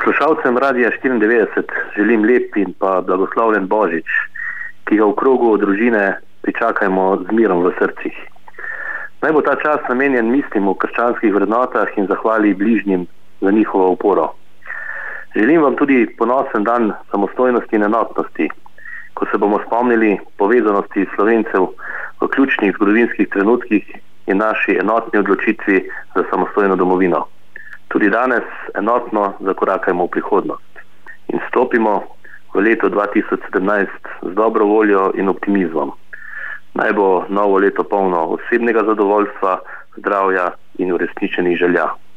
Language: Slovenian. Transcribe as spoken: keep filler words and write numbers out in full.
Poslušalcem Radia štiriindevetdeset želim lep in pa blagoslovljen Božič, ki ga v krogu družine pričakajmo z mirom v srcih. Naj bo ta čas namenjen mislim o krščanskih vrednotah in zahvali bližnjim za njihovo oporo. Želim vam tudi ponosen dan samostojnosti in enotnosti, ko se bomo spomnili povezanosti Slovencev v ključnih zgodovinskih trenutkih in naši enotni odločitvi za samostojno domovino. Tudi danes enotno zakorakajmo v prihodnost in stopimo v leto dva tisoč sedemnajst z dobro voljo in optimizmom. Naj bo novo leto polno osebnega zadovoljstva, zdravja in uresničenih želja.